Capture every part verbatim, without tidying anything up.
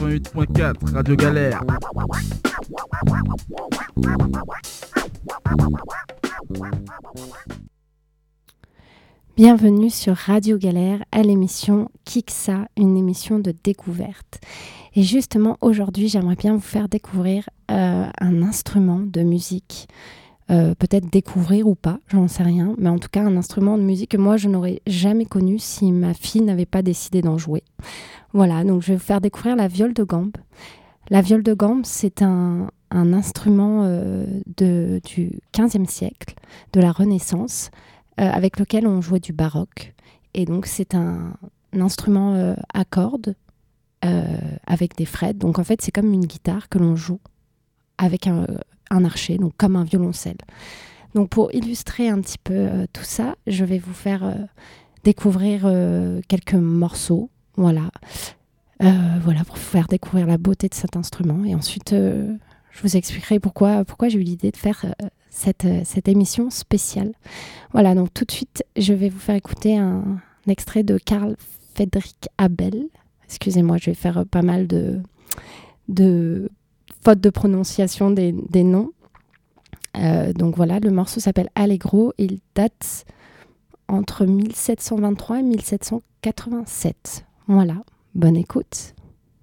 quatre-vingt-huit point quatre, Radio Galère. Bienvenue sur Radio Galère à l'émission Kiksa, une émission de découverte. Et justement, aujourd'hui, j'aimerais bien vous faire découvrir euh, un instrument de musique. Euh, peut-être découvrir ou pas, j'en sais rien. Mais en tout cas, un instrument de musique que moi, je n'aurais jamais connu si ma fille n'avait pas décidé d'en jouer. Voilà, donc je vais vous faire découvrir la viole de gambe. La viole de gambe, c'est un, un instrument euh, de, du quinzième siècle, de la Renaissance, Euh, avec lequel on jouait du baroque. Et donc, c'est un, un instrument euh, à cordes euh, avec des frettes. Donc, en fait, c'est comme une guitare que l'on joue avec un, un archet, donc comme un violoncelle. Donc, pour illustrer un petit peu euh, tout ça, je vais vous faire euh, découvrir euh, quelques morceaux. Voilà. Euh, voilà, pour vous faire découvrir la beauté de cet instrument. Et ensuite, euh, je vous expliquerai pourquoi, pourquoi j'ai eu l'idée de faire euh, cette, euh, cette émission spéciale. Voilà, donc tout de suite, je vais vous faire écouter un, un extrait de Carl Friedrich Abel. Excusez-moi, je vais faire euh, pas mal de, de fautes de prononciation des, des noms. Euh, donc voilà, le morceau s'appelle Allegro. Il date entre mille sept cent vingt-trois et mille sept cent quatre-vingt-sept. Voilà, bonne écoute.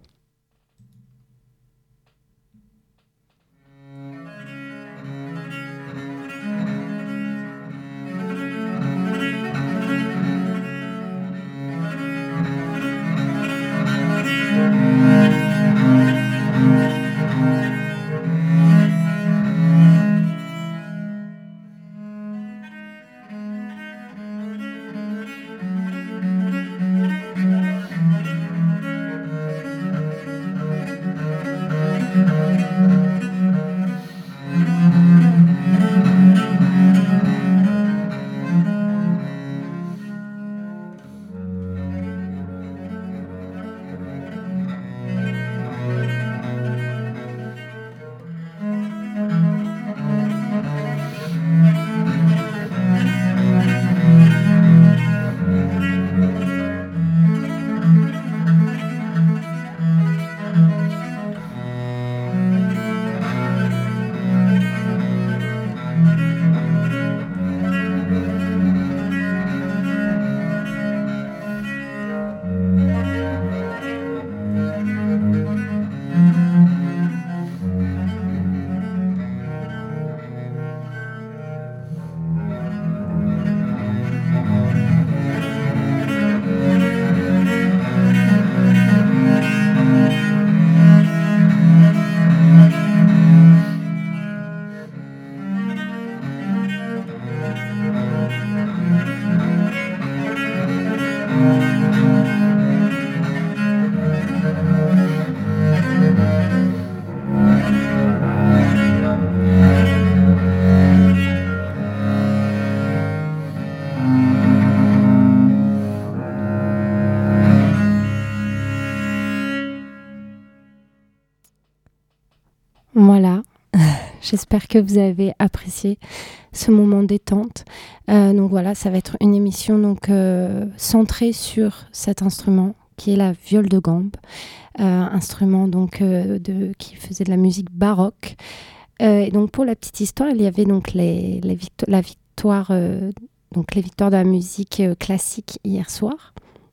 Voilà, j'espère que vous avez apprécié ce moment détente. Euh, donc voilà, ça va être une émission donc, euh, centrée sur cet instrument qui est la viole de gambe, euh, instrument donc, euh, de, qui faisait de la musique baroque. Euh, et donc pour la petite histoire, il y avait donc les, les victo- la victoire, euh, donc les victoires de la musique euh, classique hier soir.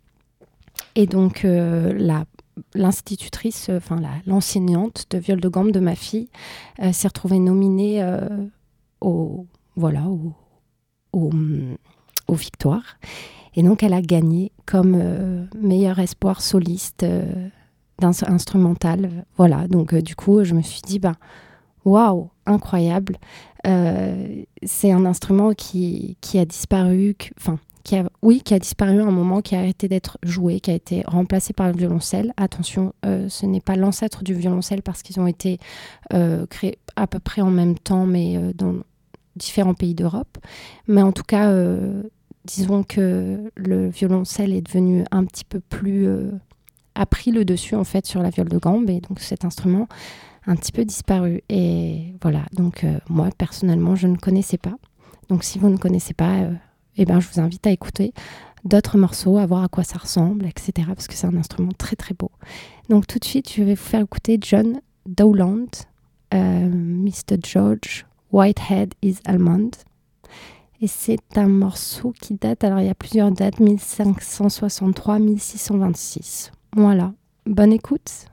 Et donc euh, la l'institutrice, enfin la, l'enseignante de viole de gambe de ma fille euh, s'est retrouvée nominée euh, au, voilà, au, au, aux victoires. Et donc elle a gagné comme euh, meilleur espoir soliste euh, d'instrumental. Voilà, donc euh, du coup je me suis dit, bah, waouh, incroyable. Euh, c'est un instrument qui, qui a disparu, enfin Qui a, oui, qui a disparu à un moment, qui a arrêté d'être joué, qui a été remplacé par le violoncelle. Attention, euh, ce n'est pas l'ancêtre du violoncelle parce qu'ils ont été euh, créés à peu près en même temps, mais euh, dans différents pays d'Europe. Mais en tout cas, euh, disons que le violoncelle est devenu un petit peu plus... Euh, a pris le dessus en fait sur la viole de gambe, et donc cet instrument a un petit peu disparu. Et voilà, donc euh, moi personnellement, je ne connaissais pas. Donc si vous ne connaissez pas... Euh, Eh ben, je vous invite à écouter. d'autres morceaux, à voir à quoi ça ressemble, et cetera. Parce que c'est un instrument très très beau. Donc tout de suite, je vais vous faire écouter John Dowland, euh, mister George Whitehead is Almond. Et c'est un morceau qui date, alors il y a plusieurs dates, mille cinq cent soixante-trois à mille six cent vingt-six. Voilà, bonne écoute.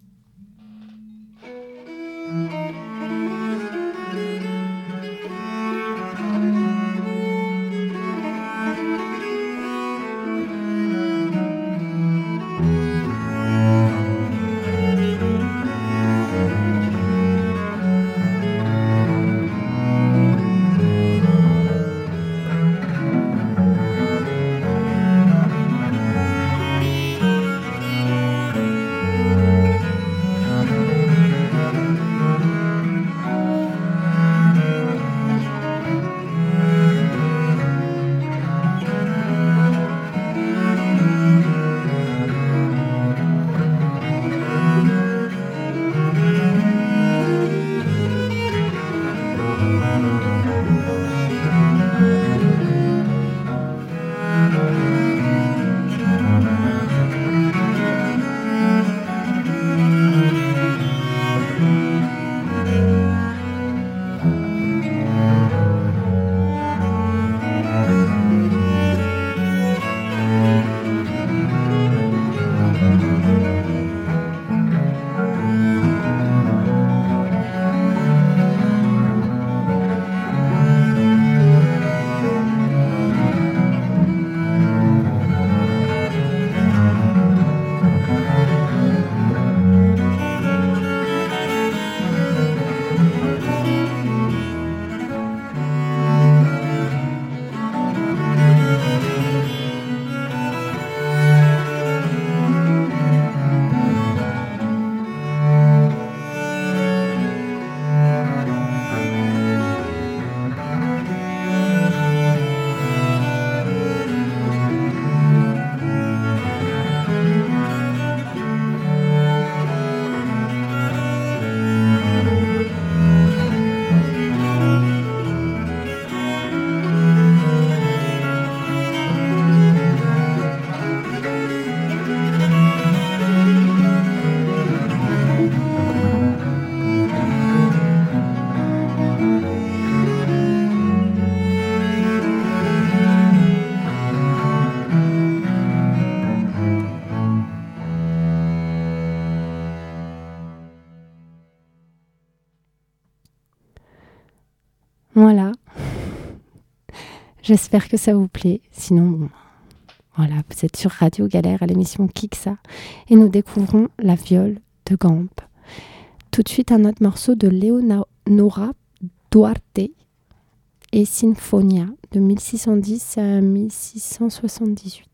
Voilà. J'espère que ça vous plaît. Sinon, bon, voilà, vous êtes sur Radio Galère à l'émission Kiksa et nous découvrons la viole de Gamp. Tout de suite, un autre morceau de Leonora Duarte et Sinfonia de mille six cent dix à mille six cent soixante-dix-huit.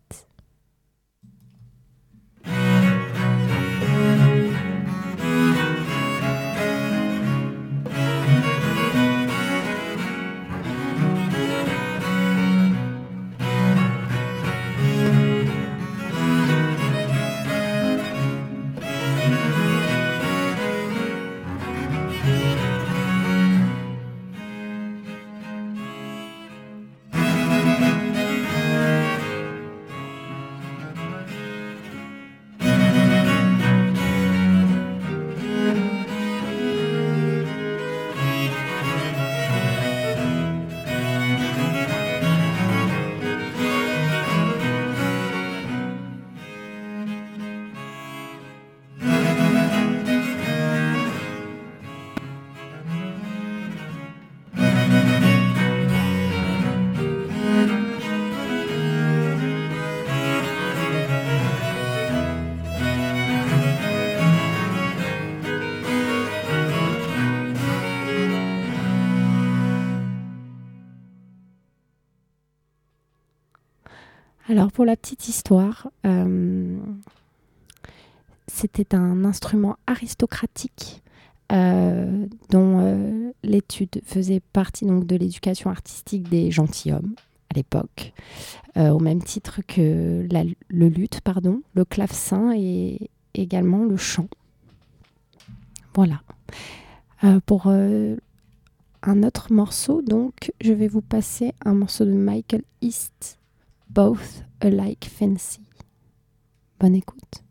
Alors pour la petite histoire, euh, c'était un instrument aristocratique euh, dont euh, l'étude faisait partie donc, de l'éducation artistique des gentilshommes à l'époque, euh, au même titre que la, le luth, pardon, le clavecin et également le chant. Voilà. Euh, pour euh, un autre morceau, donc, je vais vous passer un morceau de Michael East, Both Alike Fancy. Bonne écoute.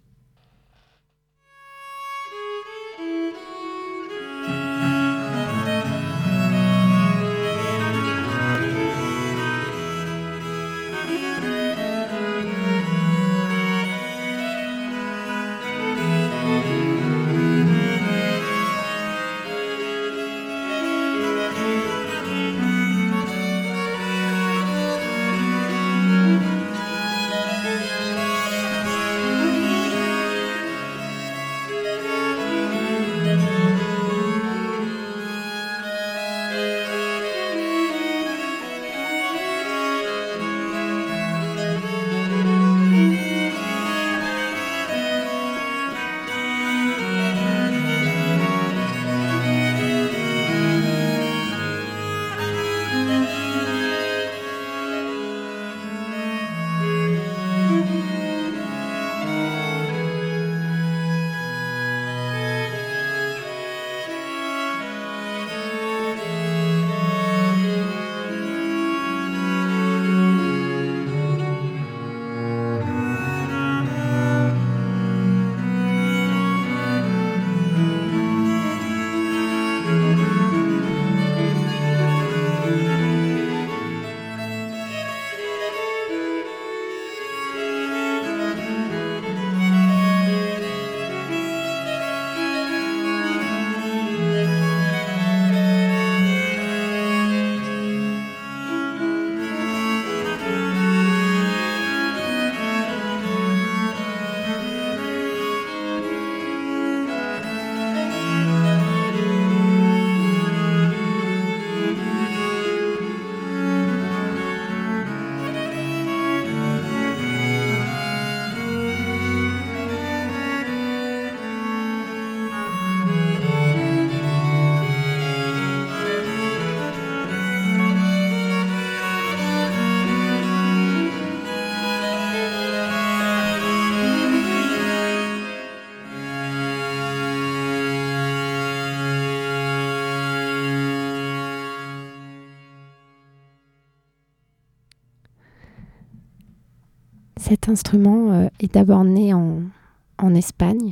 Cet instrument euh, est d'abord né en, en Espagne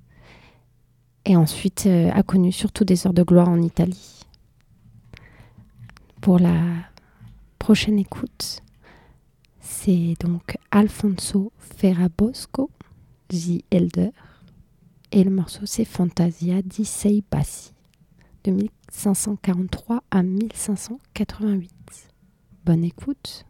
et ensuite euh, a connu surtout des heures de gloire en Italie. Pour la prochaine écoute, c'est donc Alfonso Ferrabosco, The Elder, et le morceau c'est Fantasia di Sei Bassi, de mille cinq cent quarante-trois à mille cinq cent quatre-vingt-huit. Bonne écoute.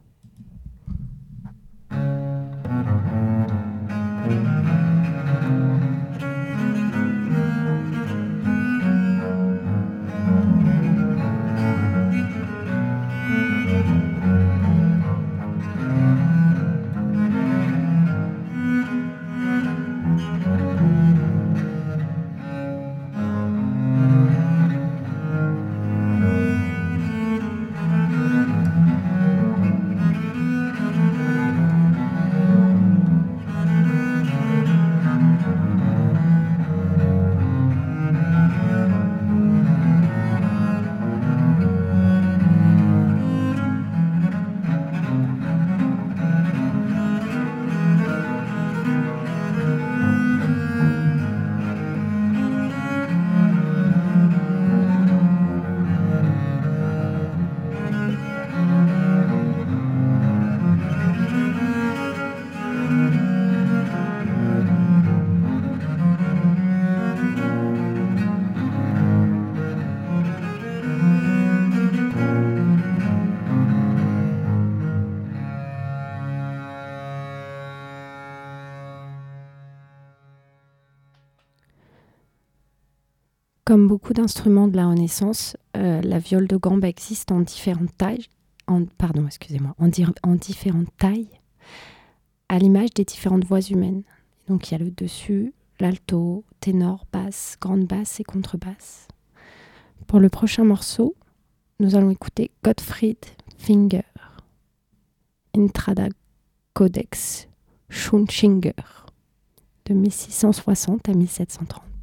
Comme beaucoup d'instruments de la Renaissance, euh, la viole de gambe existe en différentes tailles, en, pardon, excusez-moi, en, di- en différentes tailles, à l'image des différentes voix humaines. Donc il y a le dessus, l'alto, ténor, basse, grande basse et contrebasse. Pour le prochain morceau, nous allons écouter Gottfried Finger, Intrada Codex Schunchinger, de mille six cent soixante à mille sept cent trente.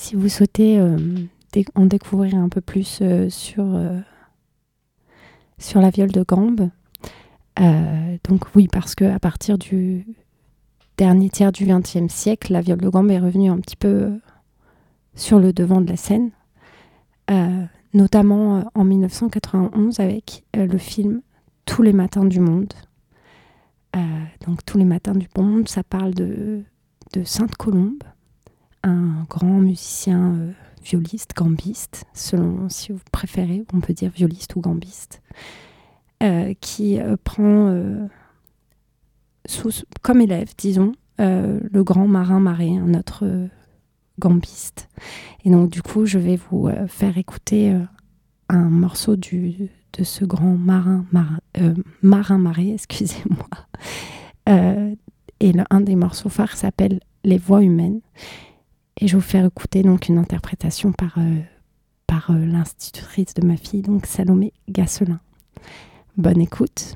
si vous souhaitez euh, dé- en découvrir un peu plus euh, sur, euh, sur la viole de gambe, euh, donc oui, parce qu'à partir du dernier tiers du vingtième siècle, la viole de gambe est revenue un petit peu euh, sur le devant de la scène, euh, notamment euh, en mille neuf cent quatre-vingt-onze avec euh, le film Tous les matins du monde. Euh, donc Tous les matins du monde, ça parle de, de Sainte Colombe, un grand musicien euh, violiste, gambiste, selon si vous préférez, on peut dire violiste ou gambiste, euh, qui euh, prend euh, sous, comme élève, disons, euh, le grand Marin Marais, un autre euh, gambiste. Et donc du coup, je vais vous euh, faire écouter euh, un morceau du, de ce grand Marin, Marin, euh, Marin Marais, excusez-moi. Euh, et le, un des morceaux phares s'appelle Les voix humaines. Et je vais vous faire écouter donc une interprétation par, euh, par euh, l'institutrice de ma fille, donc Salomé Gasselin. Bonne écoute.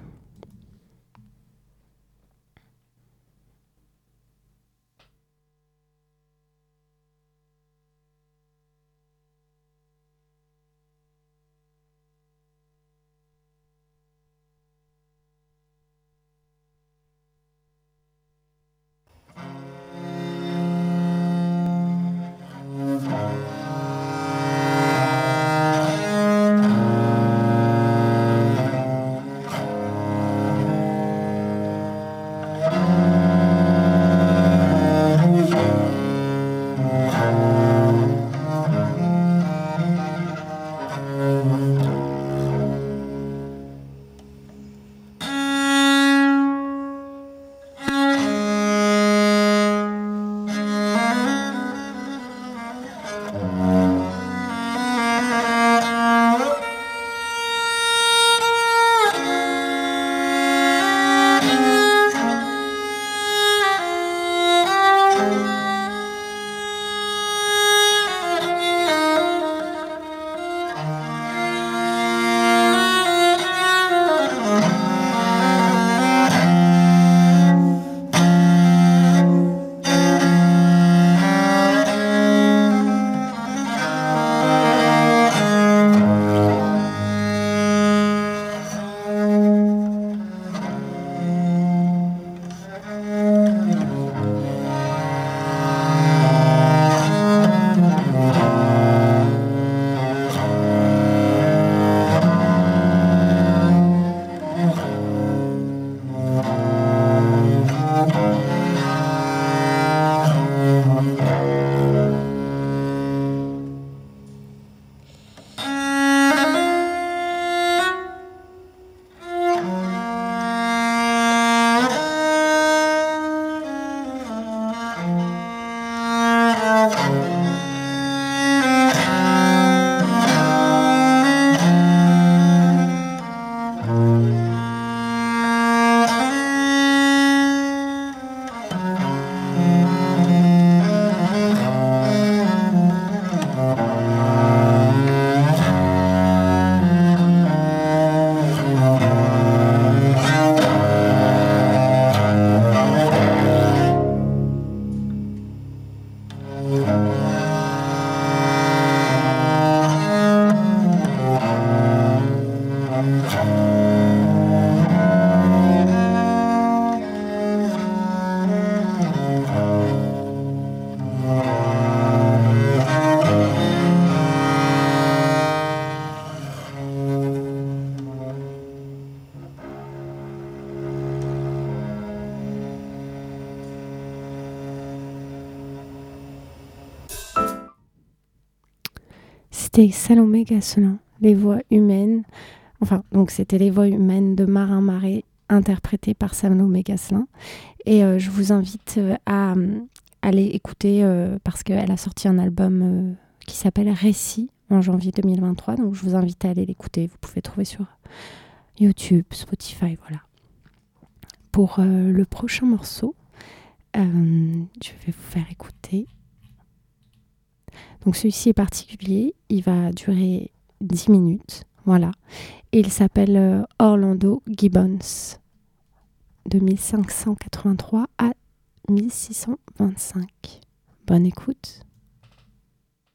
C'était Salomé Gasselin, les voix humaines. Enfin, donc c'était les voix humaines de Marin Marais, interprétées par Salomé Gasselin. Et euh, je vous invite euh, à euh, aller écouter, euh, parce qu'elle a sorti un album euh, qui s'appelle Récit en janvier deux mille vingt-trois. Donc je vous invite à aller l'écouter. Vous pouvez trouver sur YouTube, Spotify, voilà. Pour euh, le prochain morceau, euh, je vais vous faire écouter. Donc celui-ci est particulier, il va durer dix minutes, voilà. Et il s'appelle euh, Orlando Gibbons, de mille cinq cent quatre-vingt-trois à mille six cent vingt-cinq. Bonne écoute.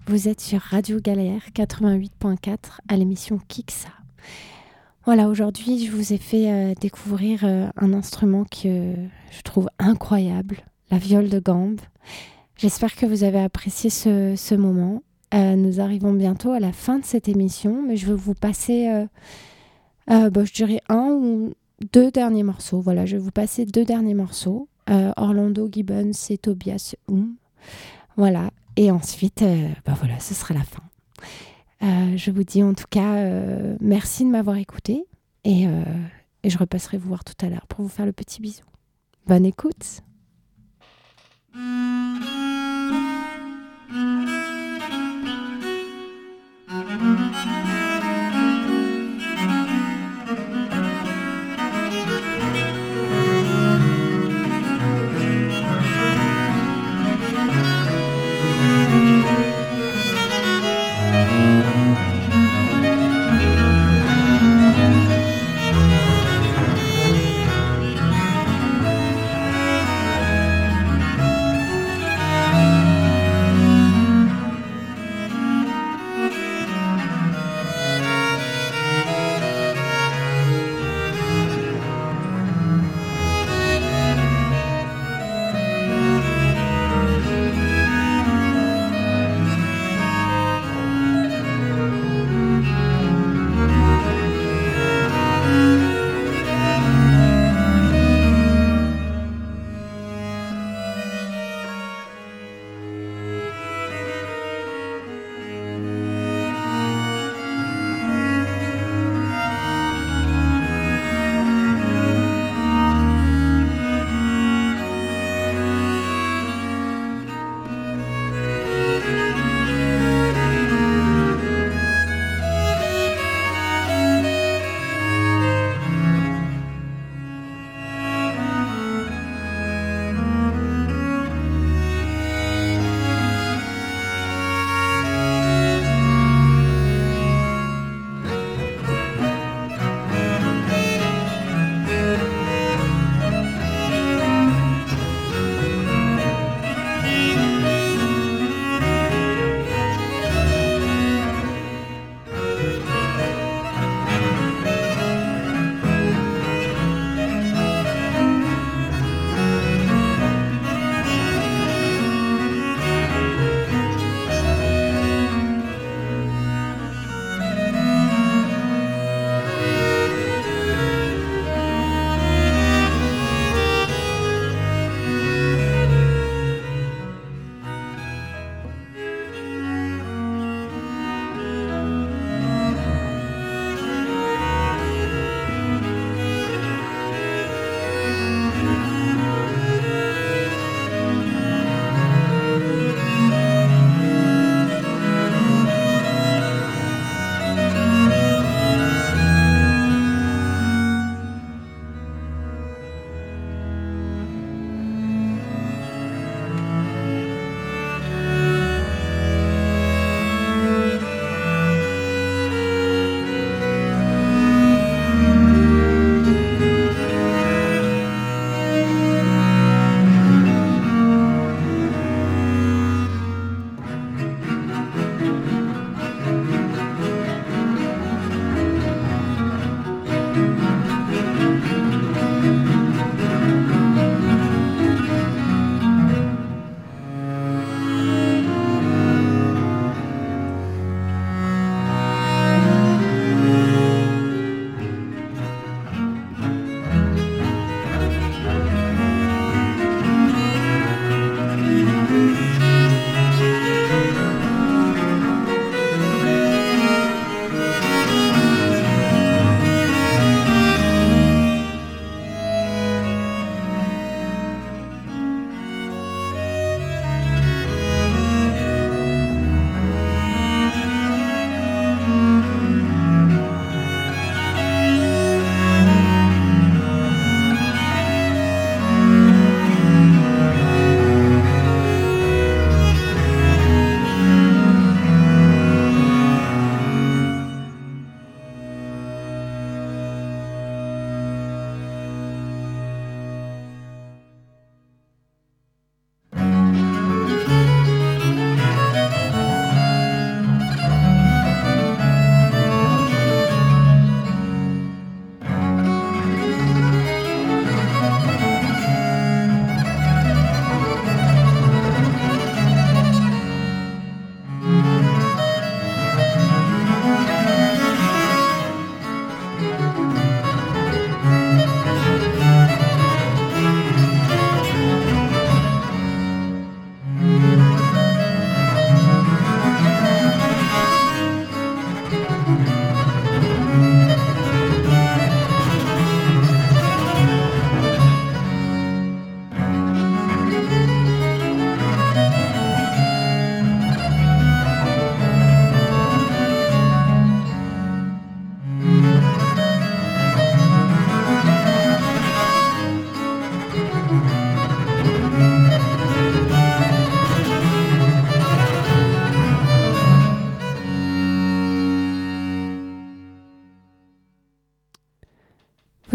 Vous êtes sur Radio Galère quatre-vingt-huit point quatre à l'émission Kiksa. Voilà, aujourd'hui, je vous ai fait euh, découvrir euh, un instrument que euh, je trouve incroyable, la viole de gambe. J'espère que vous avez apprécié ce, ce moment. Euh, nous arrivons bientôt à la fin de cette émission, mais je vais vous passer, euh, euh, bah, je dirais, un ou deux derniers morceaux. Voilà, je vais vous passer deux derniers morceaux. Euh, Orlando Gibbons et Tobias Humm. Voilà, et ensuite, euh, bah voilà, ce sera la fin. Euh, je vous dis en tout cas euh, merci de m'avoir écouté et, euh, et je repasserai vous voir tout à l'heure pour vous faire le petit bisou. Bonne écoute.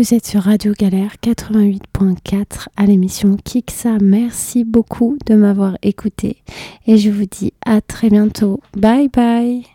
Vous êtes sur Radio Galère quatre-vingt-huit point quatre à l'émission Kiksa. Merci beaucoup de m'avoir écouté et je vous dis à très bientôt. Bye bye.